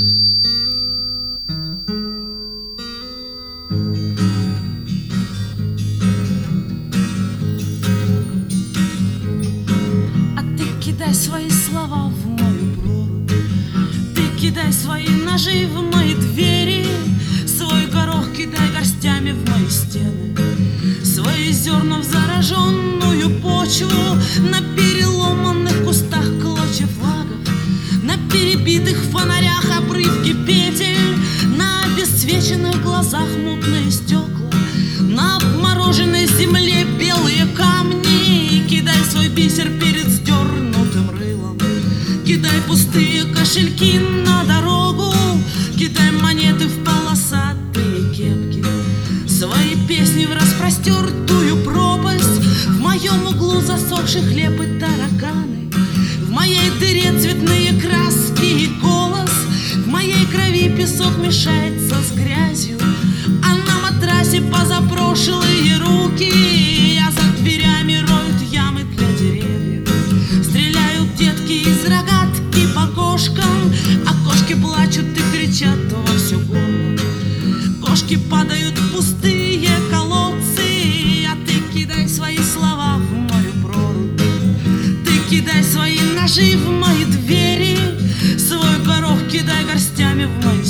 А ты кидай свои слова в мою прорубь, ты кидай свои ножи в мои двери, свой горох кидай горстями в мои стены, свои зерна в зараженную почву, на переломанных кустах клочья флагов, на перебитых фонарях обрывки петель, на обесцвеченных глазах мутные стекла, на обмороженной земле белые камни. Кидай свой бисер перед сдернутым рылом, кидай пустые кошельки на дорогу, кидай монеты в полосатые кепки, свои песни в распростертую пропасть. В моем углу засохший хлеб и тараканы, в моей дыре цветные краски и голос, в моей крови песок мешается с грязью, а на матрасе позапрошлые руки. А за дверями роют ямы для деревьев, стреляют детки из рогатки по кошкам, а кошки плачут и кричат во все горло. Кошки падают в пустые колодцы, а ты кидай свои слова в мою прорубь, ты кидай свои ножи в мои двери, свой горох кидай горстями в мои